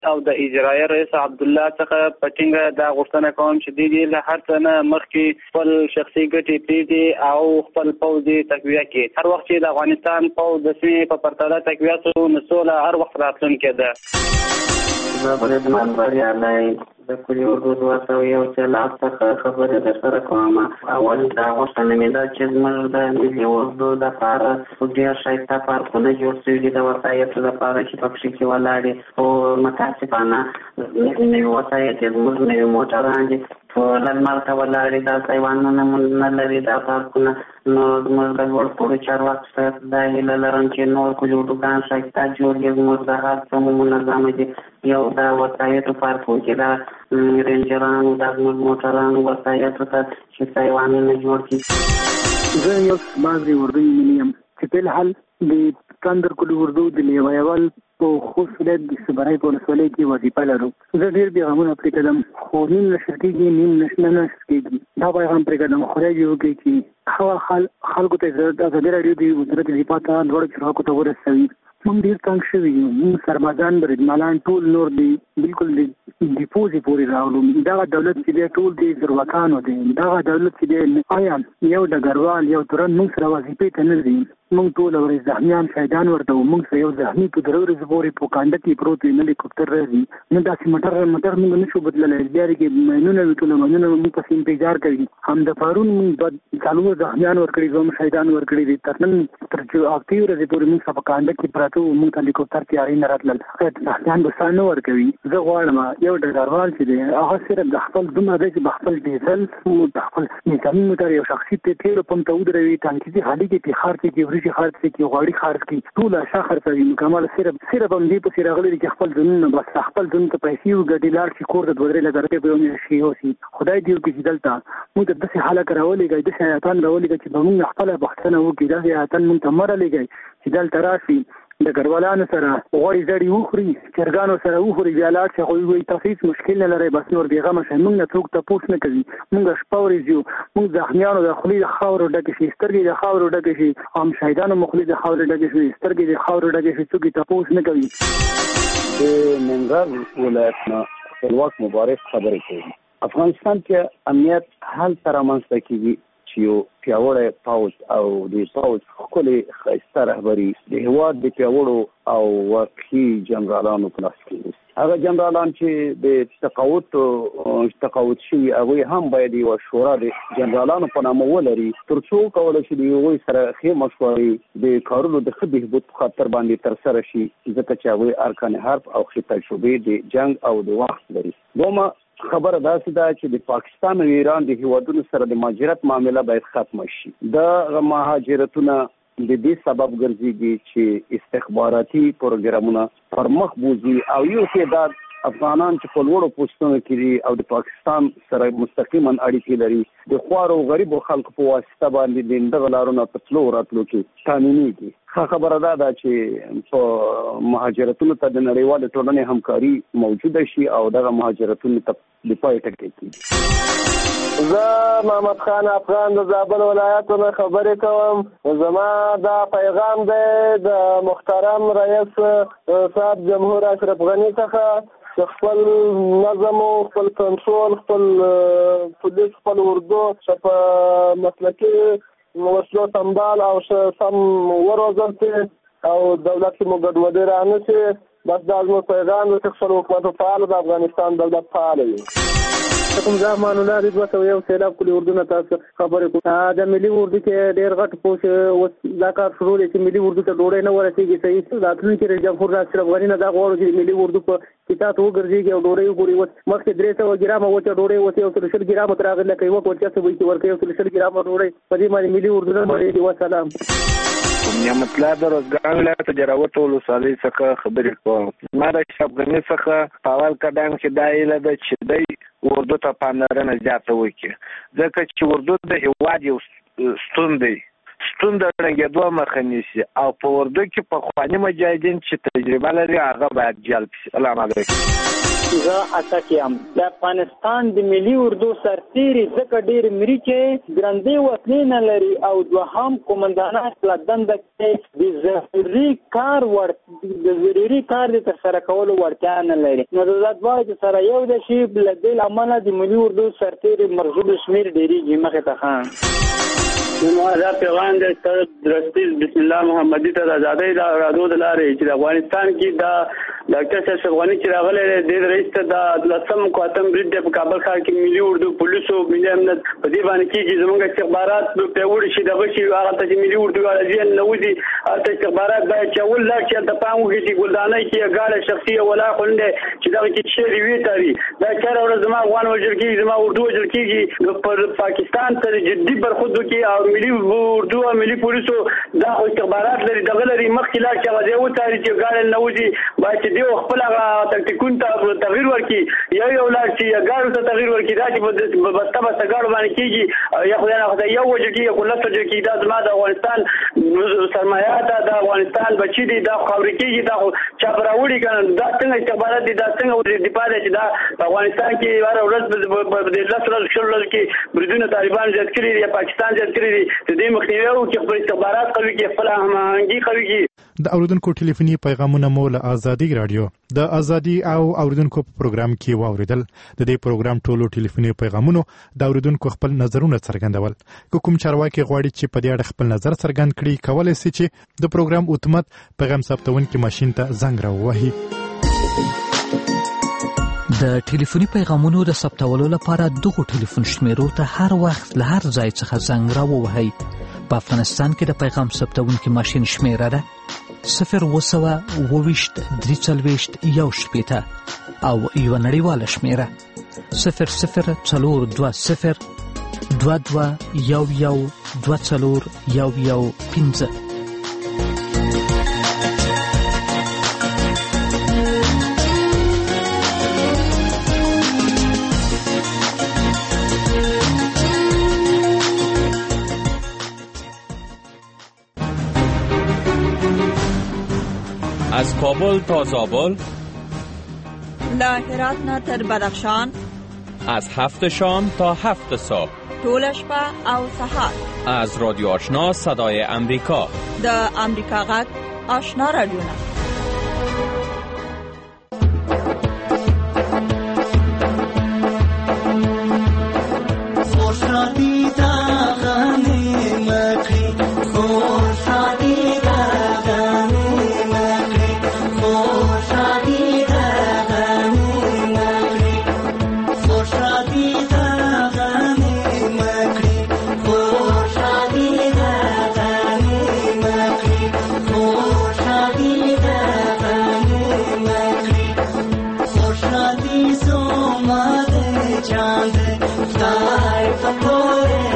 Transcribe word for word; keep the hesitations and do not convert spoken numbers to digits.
او د اجرایه رئیس عبدالله څخه په ټینګه دا غوښتنه کوم چې دوی له هر څه نه مخکې خپل شخصي ګټې پرېږدي او خپل پوځ یې تقویه کړي. هر وخت چې د افغانستان پوځ د سیمې په پرتله تقویه شو نو سوله هر وخت راتلونکې ده. زه بریدمن بریالی د کلي اردو دوه سوه یو سېلاب څخه خبرې درسره کوم. اول دا غوښتنه مې ده چې زموږ د ملي اردو دپاره ډېر ښایسته پارکونه جوړ شوي دي د وسایطو دپاره چې په پښې کې ولاړې، خو متاسفانه نوي وسایط یې زموږ نوي موټران دي ټول لمر ته ولاړې، دا حیوانونه نه لري دا پارکونه. نو زموږ د لوړ پوړو چارواکو څخه دا هیله لرم چې نور کلي اردوګان ښایسته جوړ کړي، زموږ د هر څه مو منظمه دي. یو دا وسایطو پارک و چې دا رینجرانو دا زموږ موټرانو وسایطو ته چې حیوانونه جوړ کړي. زه یو بعضې اردو ملي یم چې په الحال د تندر کلي اردو د لیوایول په خوست ولایت د صبرای په ولسوالۍ کې وظیفه لرو. زه ډېر پیغامونه پرې کړم خو نیم نشر کېږي نیم نه نشر کېږي. دا پیغام پرې کړم خدای دې وکړي چې هغه خلکو ته د ازادي راډیو د وزارت دفاع ته لوړو چارواکو ته ورسوي. موږ ډېر تنګ شوي یو، موږ سربازان بریدمالان ټول نور دی بالکل د ډیپوزې پورې راغلو. دغه دولت چې دی ټول دی زرواکانو دی. دغه دولت چې دی آیا یو ډګروال یو تورن موږ سره وظیفې ته نه ځي. موږ ټول ورځ زخمیان شهیدان ورته وو. موږ سره یو زخمي په درې ورځې پورې په کانډه کې پروت وي، نه هلیکوپټر راځي نه داسې موټر موټر موږ نه شو بدللی. بیا کې ماینونه وي ټول ماینونه موږ پسې انتظار کوي. هم د پرون موږ څلور زخمیان ورکړي، دوه شهیدان ورکړي دي. تر نن تر اته ورځې پورې موږ په کانډه کې پراته وو. موږ هلیکوپټر تیاری نه راتلل. زخمیان به ساه نه ورکوي. زه غواړم یو ډګروال چې دی هغه صرف د خپل دومره دی چې خپل ډیزل د خپل نظامي موټر یو شخصي تیلو پمپ ته ودروي، ټانکي خالي کې خرڅ کې ورشي خرڅ کې غواړي خرڅ کې ټول اشا خرڅوي مکمل. صرف صرف هم دې په راغلي چې خپل ځنونه بس خپل ځن ته پیسې وګټي لاړ شي کور ته دوه درې لکه روپۍ په یو شي اوسي. خدای دې وکړي چې دلته موږ ته داسې حالت راولېږي، داسې حیاتان راولېږي چې به موږ خپله پوښتنه وکړي. داسې حیاتان موږ ته مه رالېږئ چې دلته راشي د ګډوالانو سره غوړي زړي وخوري، چرګانو سره وخوري، بیا لاړ شي. خو وایي تاسو هېڅ مشکل نه لرئ، بس نور بېغمه شئ. موږ نه څوک تپوس نه کوي. موږ شپه ورځ یو، موږ زخمیانو د خولې د خاورو ډکې شي، سترګې د خاورو ډکې شي، هم شهیدانو مو خولې د خاورو ډکې شي، سترګې د خاورو ډکې شي، څوک یې تپوس نه کوي. د ننګرهار ولایت نه خپلواک مبارز خبرې کوي. افغانستان کې امنیت هلته رامنځته کېږي چې یو پیاوړی پوځ او د پوځ ښکلې ښایسته رهبري د هېواد د پیاوړو او واقعي جنرالانو په لاس کې وي. هغه جنرالان چې د تقاعد تقاعد شوي هغوی هم باید یوه شورا د جنرالانو په نامه ولري تر څو کولی شي د هغوی سره ښې مشورې د کارونو د ښه بهبود په خاطر باندې ترسره شي، ځکه چې هغوی ارکان حرب او ښې تجربې د جنګ او د وخت لري. دومه خبره داسې ده چې د پاکستان او ایران د هیوادونو سره د مهاجرت معامله باید ختمه شي. د مهاجرتونه د دې سبب ګرځيږي چې استخباراتي پروګرامونه پر مخ بوزي او یو تعداد افغانان چې په لوړو پوستونو کې دي او د پاکستان سره مستقیما اړیکې لري د خوارو غریبو خلکو په واسطه باندې د دغه لارونو په تلو راتلو کې قانونيږي. ښه خبره دا ده چې په مهاجرتونو ته د نړیوالې ټولنې همکاري موجوده شي او دغه مهاجرتونو ته د پای ټکی کېږي. زه محمد خان افغان د زابل ولایت نه خبرې کوم. زما دا پیغام دی د محترم رئیس صاحب جمهور اشرف غني څخه چې خپل نظم او خپل کنټرول خپل پولیس خپل اردو په مسلکي وسلو سمبال او سم وروزل شي او دولت کې مو ګډوډي رانه شي. بس دا زموږ پیغام دی چې خپل حکومت فعال د افغانستان دولت فعال وي. کوم ځمان الله دې دوه سوه یو سېلاب کلي اردو نه تاسو خبرې کوم. د ملي اردو کې ډېر غټ پوښ اوس دا کار شروع دی چې ملي اردو ته ډوډۍ نه ورسېږي. صحیح راتلونکي رئیس جمهور اشرف غني نه دا غواړو چې ملي اردو په کتاب وګرځېږي او ډوډۍ وګوري. اوس مخکې درې سوه ګرامه وچه ډوډۍ اوس یو سل شل ګرامه ته راغلې لکه یوه کوچه څه وایي چې ورکوي یو سل شل ګرامه ډوډۍ په دې باندې ملي اردو نه مړېږي. وسلام. نعمت الله د روزګان ولایت د جراوت ولسوالۍ څخه خبرې کوم. ما د اشرف غني څخه په اول قدم کې دا هیله ده چې دی اردو ته پاملرنه زیاته وکړي، ځکه چې اردو د هېواد یو ستون دی. ستون د ړنګېدو مخه نیسي او په اردو کې پخواني مجاهدین چې تجربه لري هغه باید جلب شي. سلام علیکم. زه اتکیم د افغانستان د ملي اردو سرتیری ځکه ډېر مري چې ګرندې وسلې نه لري او دوهم قومندانان له دنده کې د ضروري کار ور د ضروري کار د ترسره کولو وړتیا نه لري. نو د دواړو سره یو د شی له دې امله د ملي اردو سرتیری مرغوب شمیر ډېریږي مخې ته خان نو دا پیغام د درستی بسم الله محمدي ته د آزادۍ د رادو د لارې چې د افغانستان کې د ډاکټر صاحب افغاني چې راغلی د رئیس ته د لسم کواتم برید په کابل ښار کې ملي اردو پولیسو ملي امنیت په دې باندې کې چې زموږ استخبارات پیاوړي شي دغه شي هغه ته چې ملي اردو غاړه نه وځي هلته استخبارات باید چې اول لا چې د پام وکړي چې ګلدانۍ کې ګاډه شخصي ولا خونده چې دغه کې شعر وی تاري دا چاره ورځ زما افغان وجل کې زما اردو وجل کې پر پاکستان سره جدي برخود وکړي او ملي اردو او ملي پولیسو دا استخبارات لري دغه لري مخکې لا چې هغه و تاري چې ګاډه نه وځي باید چې دی خپل هغه تکتیکون ته تغییر ورکړي یو یو لا چې ګاډو ته تغییر ورکړي دا چې په بسته بسته ګاډو باندې کېږي یا خدای نه خدای یو وجه کې یو لس وجه کې دا زما د افغانستان سرمایه ده د افغانستان بچي دي دا خاورې کېږي دا چا به راوړي که دا څنګه استخبارات دي دا څنګه دفاع دی چې دا په افغانستان کې هره ورځ د لس ورځو شل ورځو کې بریدونه طالبان زیات کړي دي یا پاکستان زیات کړي دي د دې مخنیوی وکړي خپل استخبارات قوي کړي خپله هماهنګي قوي کړي. د اوریدونکو ټلیفوني پیغامونه مو له آزادي رادیو د آزادي او اوریدونکو په پروګرام کې واوریدل. د دې پروګرام ټولو ټلیفوني پیغامونو د اوریدونکو خپل نظرونه څرګندول. کوم چارواکي غواړي چې په دې اړه خپل نظر څرګند کړي کولای شي چې د پروګرام اتومات پیغام ثبتونکي ماشين ته زنګ راووهي. د ټلیفوني پیغامونو د ثبتولو لپاره دغه ټلیفون شمیرو ته هر وخت له هر ځای څخه زنګ راووهئ. په افغانستان کې د پیغام ثبتونکي ماشین شمیره ده صفر اوه سوه اوه ویشت درې څلوېښت یو شپېته او یوه نړیواله شمیره صفر صفر څلور دوه صفر دوه دوه یو یو دوه څلور یو یو پنځه. از کابل تا زابل، له هرات نه تر بدخشان، از هفت شام تا هفت صبح، ټول شپه او سهار. از رادیو آشنا صدای امریکا، د امریکا غږ آشنا رادیو نه. चांद तारे पकोड़े